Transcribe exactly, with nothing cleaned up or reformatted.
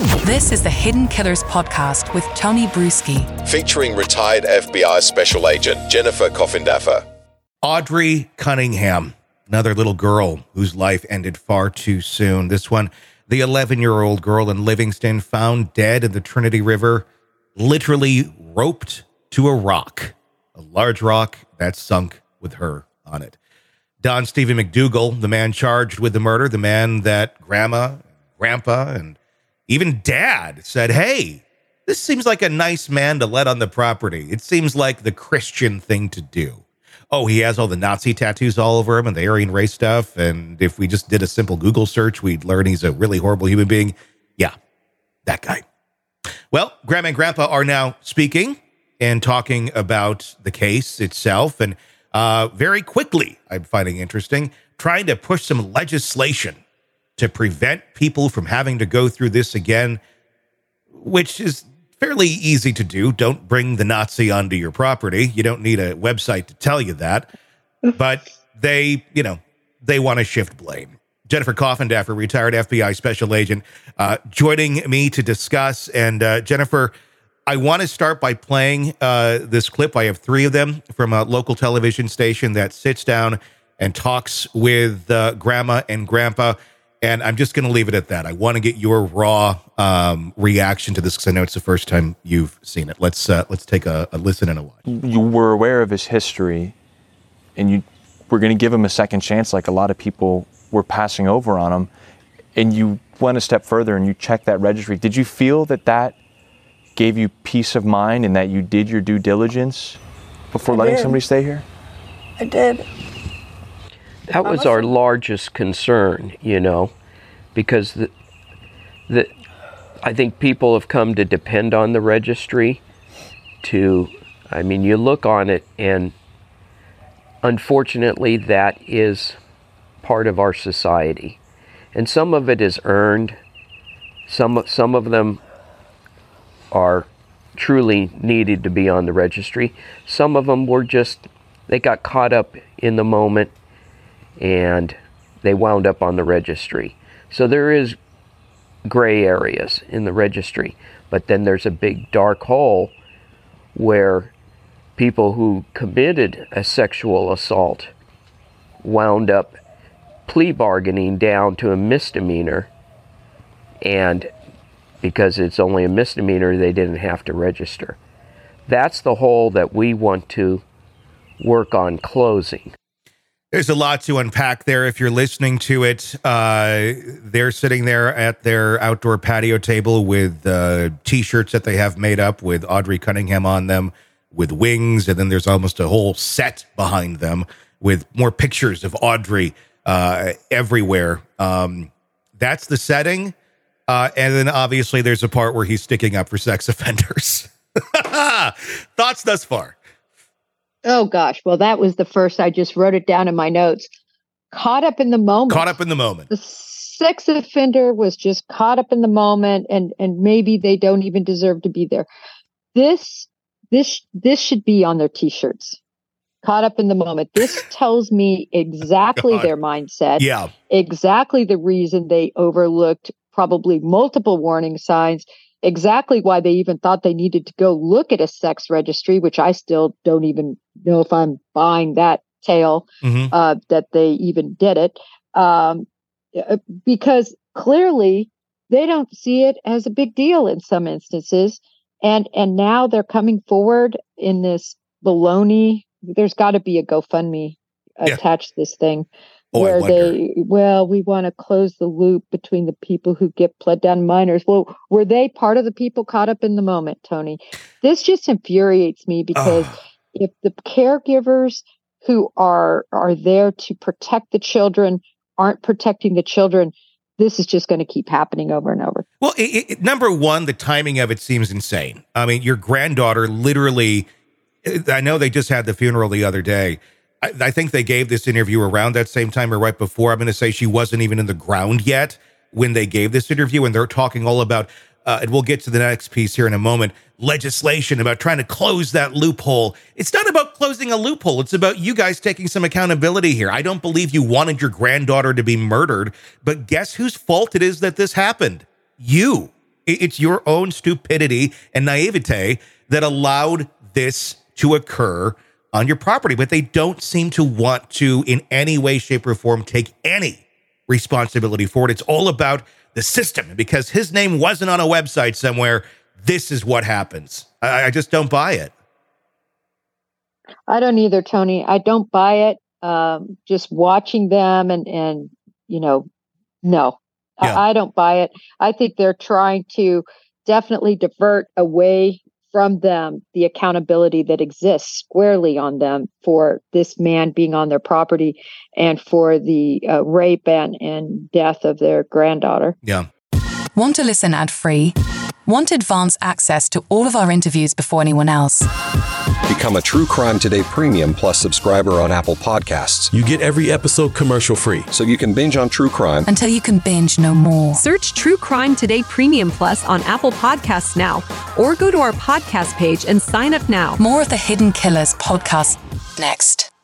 This is the Hidden Killers podcast with Tony Brueski, featuring retired F B I Special Agent Jennifer Coffindaffer. Audrey Cunningham, another little girl whose life ended far too soon. This one, the eleven-year-old girl in Livingston, found dead in the Trinity River, literally roped to a rock, a large rock that sunk with her on it. Don Stephen McDougal, the man charged with the murder, the man that Grandma, Grandpa, and even Dad said, hey, this seems like a nice man to let on the property. It seems like the Christian thing to do. Oh, he has all the Nazi tattoos all over him and the Aryan race stuff. And if we just did a simple Google search, we'd learn he's a really horrible human being. Yeah, that guy. Well, Grandma and Grandpa are now speaking and talking about the case itself. And uh, very quickly, I'm finding interesting, trying to push some legislation to prevent people from having to go through this again, which is fairly easy to do. Don't bring the Nazi onto your property. You don't need a website to tell you that. But they, you know, they want to shift blame. Jennifer Coffindaffer, retired F B I Special Agent, uh, joining me to discuss. And uh, Jennifer, I want to start by playing uh, this clip. I have three of them from a local television station that sits down and talks with uh, Grandma and Grandpa. And I'm just going to leave it at that. I want to get your raw um, reaction to this because I know it's the first time you've seen it. Let's uh, let's take a, a listen and a watch. You were aware of his history, and you were going to give him a second chance, like a lot of people were passing over on him. And you went a step further and you checked that registry. Did you feel that that gave you peace of mind and that you did your due diligence before I letting did. somebody stay here? I did. That was our largest concern, you know, because the, the, I think people have come to depend on the registry to, I mean, you look on it and unfortunately that is part of our society. And some of it is earned. Some, some of them are truly needed to be on the registry. Some of them were just, they got caught up in the moment and they wound up on the registry. So there is gray areas in the registry, but then there's a big dark hole where people who committed a sexual assault wound up plea bargaining down to a misdemeanor, and because it's only a misdemeanor, they didn't have to register. That's the hole that we want to work on closing. There's a lot to unpack there. If you're listening to it, uh, they're sitting there at their outdoor patio table with uh, T-shirts that they have made up with Audrey Cunningham on them, with wings, and then there's almost a whole set behind them with more pictures of Audrey uh, everywhere. Um, that's the setting. Uh, and then obviously there's a part where he's sticking up for sex offenders. Thoughts thus far? Oh, gosh. Well, that was the first. I just wrote it down in my notes. Caught up in the moment. Caught up in the moment. The sex offender was just caught up in the moment, and and maybe they don't even deserve to be there. This this this should be on their T-shirts. Caught up in the moment. This tells me exactly God. their mindset. Yeah. Exactly the reason they overlooked probably multiple warning signs. Exactly why they even thought they needed to go look at a sex registry, which I still don't even know if I'm buying that tale, Mm-hmm. uh, that they even did it. Um, because clearly they don't see it as a big deal in some instances. And, and now they're coming forward in this baloney. There's got to be a GoFundMe Yeah. attached to this thing. Oh, I where wonder. they, well, we want to close the loop between the people who get pled down minors. Well, were they part of the people caught up in the moment, Tony? This just infuriates me because Ugh. if the caregivers who are are there to protect the children aren't protecting the children, this is just going to keep happening over and over. Well, it, it, number one, the timing of it seems insane. I mean, your granddaughter literally, I know they just had the funeral the other day. I, I think they gave this interview around that same time or right before. I'm going to say she wasn't even in the ground yet when they gave this interview, and they're talking all about, uh, and we'll get to the next piece here in a moment, legislation about trying to close that loophole. It's not about closing a loophole. It's about you guys taking some accountability here. I don't believe you wanted your granddaughter to be murdered, but guess whose fault it is that this happened? You. It's your own stupidity and naivete that allowed this to occur on your property, but they don't seem to want to in any way, shape, or form take any responsibility for it. It's all about the system. Because his name wasn't on a website somewhere, this is what happens. I, I just don't buy it. I don't either, Tony. I don't buy it. Um, just watching them and, and you know, no, Yeah. I, I don't buy it. I think they're trying to definitely divert away from them the accountability that exists squarely on them for this man being on their property and for the uh, rape and, and death of their granddaughter. Yeah. Want to listen ad-free? Want advanced access to all of our interviews before anyone else? Become a True Crime Today Premium Plus subscriber on Apple Podcasts. You get every episode commercial free. So you can binge on true crime Until you can binge no more. Search True Crime Today Premium Plus on Apple Podcasts now, or go to our podcast page and sign up now. More of the Hidden Killers podcast next.